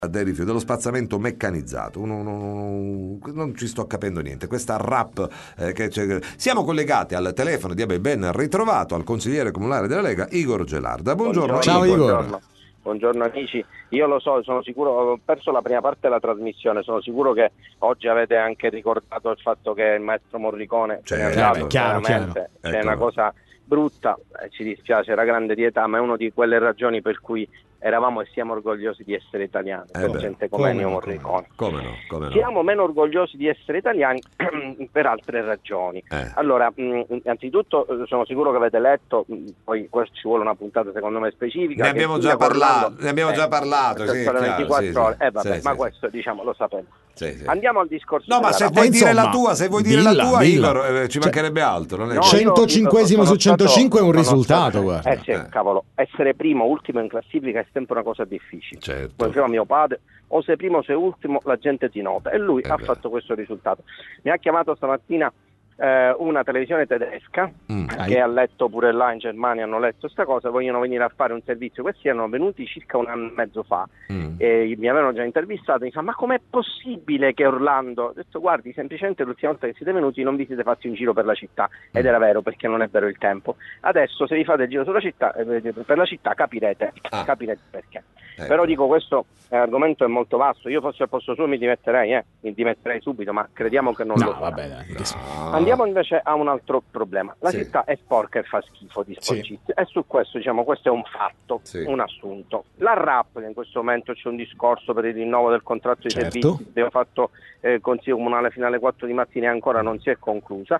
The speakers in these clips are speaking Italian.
dei rifiuti, dello spazzamento meccanizzato. Non ci sto capendo niente. Questa RAP siamo collegati al telefono di ben ritrovato al consigliere comunale della Lega Igor Gelarda. Buongiorno. Ciao Igor. Buongiorno amici, io lo so, sono sicuro, ho perso la prima parte della trasmissione, sono sicuro che oggi avete anche ricordato il fatto che il maestro Morricone chiaro. C'è una cosa brutta, ci dispiace, era grande di età, ma è una di quelle ragioni per cui eravamo e siamo orgogliosi di essere italiani, per gente come Ennio Morricone. Come no. Siamo meno orgogliosi di essere italiani per altre ragioni. Allora, innanzitutto sono sicuro che avete letto, poi questo ci vuole una puntata secondo me specifica. Ne abbiamo già parlato. Sì, 24 ore. Ma questo diciamo lo sapevo. Sì. Andiamo al discorso. No, ma se vuoi dire la tua, Igor, ci mancherebbe altro. Non è 105esimo su 105 è un risultato, guarda. Sì, cavolo, essere primo, ultimo in classifica è sempre una cosa difficile. Certo. Come diceva mio padre, o sei primo o sei ultimo, la gente ti nota. E lui ha fatto questo risultato. Mi ha chiamato stamattina una televisione tedesca che ha letto pure là in Germania, hanno letto sta cosa, vogliono venire a fare un servizio. Questi erano venuti circa un anno e mezzo fa e mi avevano già intervistato. Mi fa: ma com'è possibile che Orlando? Ho detto: guardi, semplicemente l'ultima volta che siete venuti non vi siete fatti un giro per la città, ed era vero, perché non è vero il tempo. Adesso se vi fate il giro sulla città, per la città, capirete perché. Però dico, questo argomento è molto vasto. Io fossi al posto suo mi dimetterei subito, ma crediamo che non lo farà. Andiamo invece a un altro problema. La città è sporca e fa schifo di sporcizia, e su questo, diciamo, questo è un fatto, un assunto. La RAP, che in questo momento c'è un discorso per il rinnovo del contratto di servizi, abbiamo fatto consiglio comunale fino alle 4 di mattina e ancora non si è conclusa.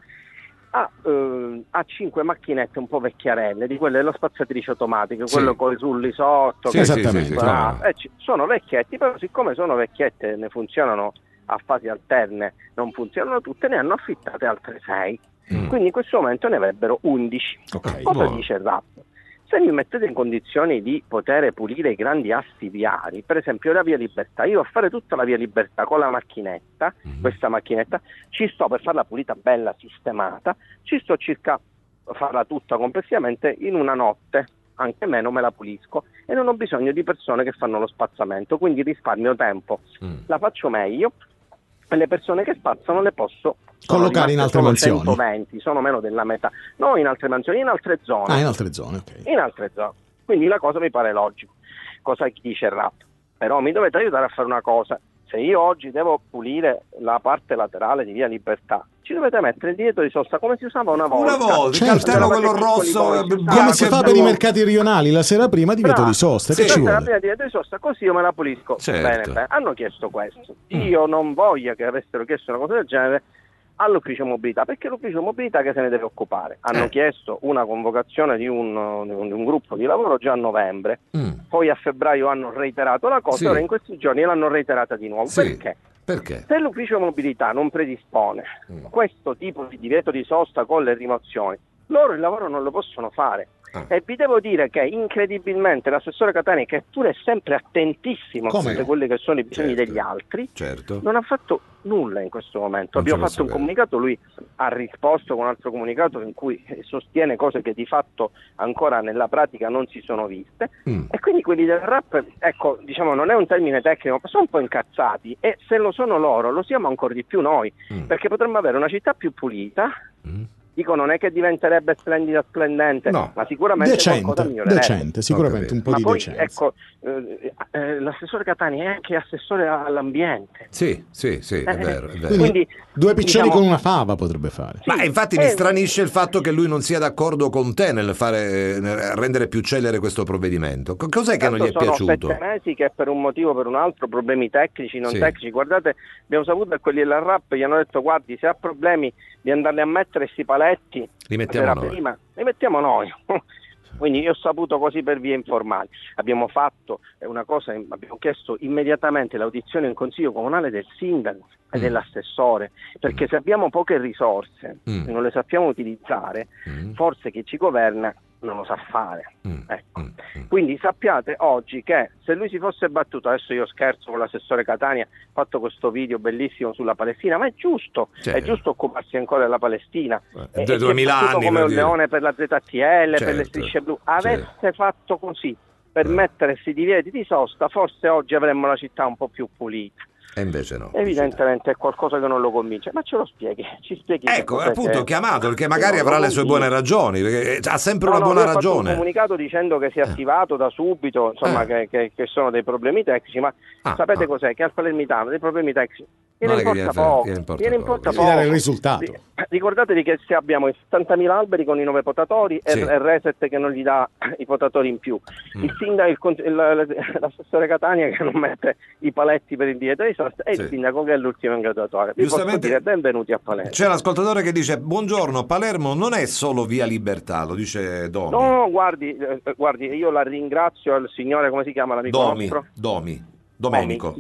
Ha 5 macchinette un po' vecchiarelle, di quelle dello spazzatrice automatiche, quello con i rulli sotto. Esattamente. Sono vecchietti, però siccome sono vecchiette, ne funzionano a fasi alterne, non funzionano tutte, ne hanno affittate altre 6. Quindi in questo momento ne avrebbero 11. Cosa dice il RAP? Se mi mettete in condizioni di poter pulire i grandi assi viari, per esempio la via Libertà, io a fare tutta la via Libertà con la macchinetta, questa macchinetta, ci sto per farla pulita, bella, sistemata, ci sto circa farla tutta complessivamente in una notte, anche meno me la pulisco, e non ho bisogno di persone che fanno lo spazzamento, quindi risparmio tempo, la faccio meglio, e le persone che spazzano le posso collocare in altre mansioni. 120, sono meno della metà. No, in altre mansioni, in altre zone. In altre zone, ok. In altre zone. Quindi la cosa mi pare logico. Cosa dice il RAP? Però mi dovete aiutare a fare una cosa. Se io oggi devo pulire la parte laterale di via Libertà, ci dovete mettere il divieto di sosta come si usava una volta. Il cartello quello rosso, come si fa per i mercati rionali, la sera prima divieto di sosta. Che ci vuole? La sera divieto di sosta, così io me la pulisco. Bene. Hanno chiesto questo. Io non voglio che avessero chiesto una cosa del genere all'ufficio mobilità, perché l'ufficio mobilità che se ne deve occupare. Hanno chiesto una convocazione di un gruppo di lavoro già a novembre, poi a febbraio hanno reiterato la cosa, ora in questi giorni l'hanno reiterata di nuovo. Perché? Se l'ufficio mobilità non predispone questo tipo di divieto di sosta con le rimozioni, loro il lavoro non lo possono fare. E vi devo dire che incredibilmente l'assessore Catania, che pure è sempre attentissimo a tutti quelli che sono i bisogni degli altri, non ha fatto nulla in questo momento. Abbiamo fatto un comunicato, lui ha risposto con un altro comunicato in cui sostiene cose che di fatto ancora nella pratica non si sono viste, e quindi quelli del RAP, ecco, diciamo, non è un termine tecnico, ma sono un po' incazzati, e se lo sono loro lo siamo ancora di più noi, perché potremmo avere una città più pulita. Dico, non è che diventerebbe splendida, splendente, ma sicuramente qualcosa migliorerebbe. Decente, sicuramente un po' di decenza. Ecco, l'assessore Catania è anche assessore all'ambiente. Sì, è vero. Quindi, due piccioni con una fava potrebbe fare. Ma infatti mi stranisce il fatto che lui non sia d'accordo con te nel rendere più celere questo provvedimento. Cos'è che non gli è piaciuto? Sono 7 mesi che per un motivo o per un altro, problemi tecnici, non tecnici. Guardate, abbiamo saputo che quelli della RAP gli hanno detto: guardi, se ha problemi di andarli a mettere sti paletti, li mettiamo noi. Prima, li mettiamo noi. Quindi io ho saputo così per vie informali. Abbiamo fatto una cosa, abbiamo chiesto immediatamente l'audizione in consiglio comunale del sindaco e dell'assessore, perché se abbiamo poche risorse e non le sappiamo utilizzare, forse chi ci governa non lo sa fare. Quindi sappiate oggi che se lui si fosse battuto, adesso io scherzo con l'assessore Catania, ha fatto questo video bellissimo sulla Palestina, ma è giusto occuparsi ancora della Palestina, è 2000 anni come un leone per la ZTL, per le strisce blu, avesse fatto così, per mettere questi divieti di sosta, forse oggi avremmo la città un po' più pulita. E invece no. Evidentemente è qualcosa che non lo convince, ma ce lo spieghi, ci spieghi. Ecco, appunto ho chiamato perché magari avrà le sue buone ragioni, perché ha sempre una buona ragione. Ho fatto un comunicato dicendo che si è attivato da subito, insomma, che sono dei problemi tecnici, ma sapete cos'è? Che al Palermitano dei problemi tecnici viene importa poco. Dare il risultato. Ricordatevi che se abbiamo i 70.000 alberi con i 9 potatori e il Reset che non gli dà i potatori in più, il sindaco, l'assessore Catania che non mette i paletti per il divieto di sosta e il sindaco che è l'ultimo in graduatoria. Vi posso dire benvenuti a Palermo. C'è l'ascoltatore che dice: buongiorno, Palermo non è solo via Libertà, lo dice Domi. No, guardi, io la ringrazio al signore, come si chiama l'amico nostro? Domenico,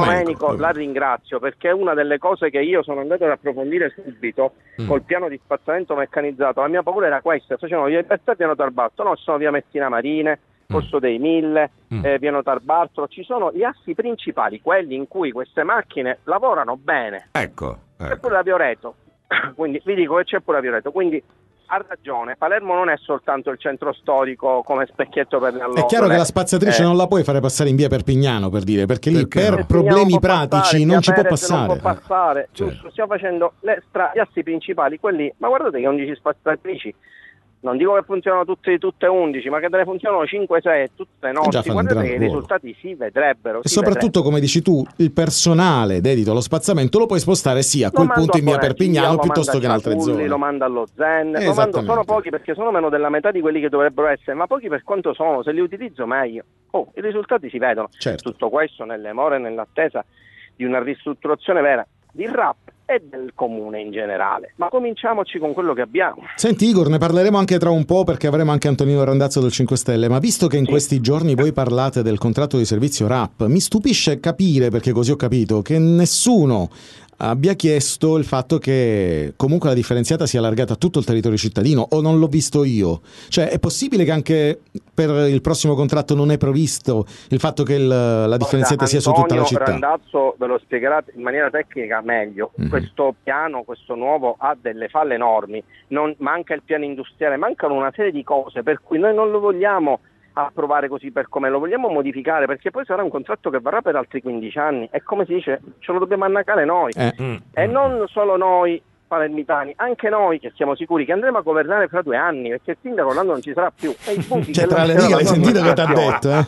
la ringrazio perché è una delle cose che io sono andato ad approfondire subito col piano di spazzamento meccanizzato. La mia paura era questa: facevano via Libertà, piano Tarbalto, no, ci sono via Messina Marine, Corso dei Mille, piano Tarbalto, ci sono gli assi principali, quelli in cui queste macchine lavorano bene. Ecco. C'è pure la Vioreto, quindi vi dico che c'è pure la Vioreto, quindi ha ragione, Palermo non è soltanto il centro storico come specchietto per le allodole. È chiaro che la spazzatrice non la puoi fare passare in via Perpignano, per dire, perché lì per problemi pratici non ci può passare. Non può passare, giusto, stiamo facendo gli assi principali, quelli, ma guardate che 11 spazzatrici, non dico che funzionano tutte 11, ma che ne funzionano 5-6 tutte notti, guardate che i risultati si vedrebbero. E soprattutto, come dici tu, il personale dedito allo spazzamento lo puoi spostare sia a quel punto in via Perpignano piuttosto che in altre zone. Lo manda allo Zen, sono pochi perché sono meno della metà di quelli che dovrebbero essere, ma pochi per quanto sono, se li utilizzo meglio. I risultati si vedono. Certo. Tutto questo nelle more, nell'attesa di una ristrutturazione vera di RAP e del comune in generale, ma cominciamoci con quello che abbiamo. Senti Igor, ne parleremo anche tra un po' perché avremo anche Antonino Randazzo del 5 Stelle, ma visto che in questi giorni voi parlate del contratto di servizio RAP, mi stupisce capire, perché così ho capito, che nessuno abbia chiesto il fatto che comunque la differenziata sia allargata a tutto il territorio cittadino, o non l'ho visto io? Cioè è possibile che anche per il prossimo contratto non è previsto il fatto che la differenziata sia su tutta la città? Randazzo ve lo spiegherà in maniera tecnica meglio. Questo piano, questo nuovo, ha delle falle enormi, manca il piano industriale, mancano una serie di cose per cui noi non lo vogliamo approvare così per come lo vogliamo modificare, perché poi sarà un contratto che varrà per altri 15 anni e, come si dice, ce lo dobbiamo annacare noi e non solo noi palermitani, anche noi che siamo sicuri che andremo a governare fra 2 anni, perché il sindaco l'anno non ci sarà più e i punti tra le righe l'hai sentito che ti ha detto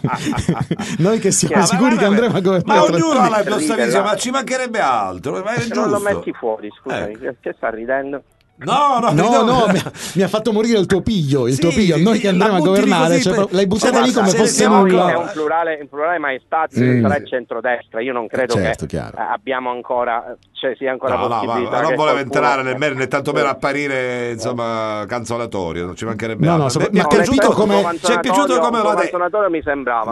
noi che siamo sicuri che andremo a governare, ma ognuno ha la nostra visione, ma ci mancherebbe altro, ma è giusto. Non lo metti fuori, scusami, che sta ridendo? No, mi ha fatto morire il tuo piglio, noi che andremo a governare, l'hai buttata lì come fosse nulla. È un plurale maestati, sarà il centrodestra, io non credo che abbiamo ancora, sia ancora possibilità. Non volevo entrare né tantomeno apparire insomma canzonatorio, non ci mancherebbe altro. Mi è piaciuto come l'ha detto, mi sembrava.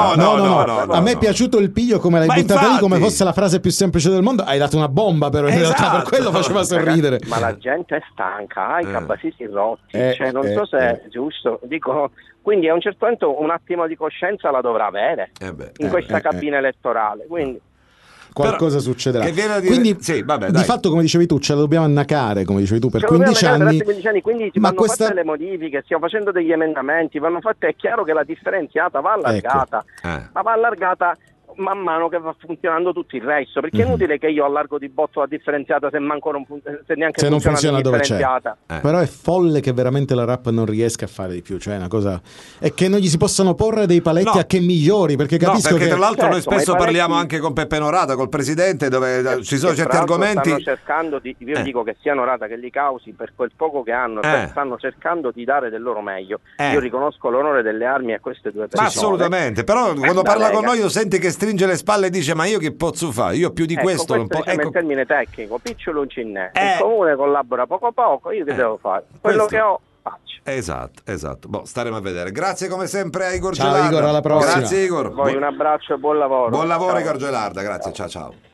No, a me è piaciuto il piglio come l'hai buttata lì come fosse la frase più semplice del mondo. Hai dato una bomba però in realtà, per quello faceva sorridere. Ma la gente è stanca, ha i cabasisi rotti, non so se è giusto, dico, quindi a un certo punto un attimo di coscienza la dovrà avere in questa cabina elettorale, quindi qualcosa succederà. Quindi di fatto, come dicevi tu, ce la dobbiamo annacare, come dicevi tu, per 15 anni. Quindi vanno fatte le modifiche, stiamo facendo degli emendamenti, vanno fatte, è chiaro che la differenziata va allargata, ma va allargata man mano che va funzionando tutto il resto, perché è inutile che io allargo di botto la differenziata se neanche non funziona dove c'è. Però è folle che veramente la RAP non riesca a fare di più, cioè è una cosa, è che non gli si possano porre dei paletti a che migliori, perché capisco perché che tra l'altro noi spesso parliamo anche con Peppe Norata, col presidente, dove ci sono certi argomenti stanno cercando di, io dico che sia Norata che li causi per quel poco che hanno, stanno cercando di dare del loro meglio. Io riconosco l'onore delle armi a queste due persone, assolutamente, però quando parla con noi io senti che stringe le spalle e dice ma io che posso fare? Io più di questo non posso. Il termine tecnico, picciolo cinè. Il comune collabora poco, io che devo fare? Quello che ho faccio. Esatto. Staremo a vedere. Grazie come sempre a Igor Gelarda. Ciao Igor, alla prossima. Grazie Igor. Voi un abbraccio e buon lavoro. Buon lavoro Igor Gelarda, grazie, ciao.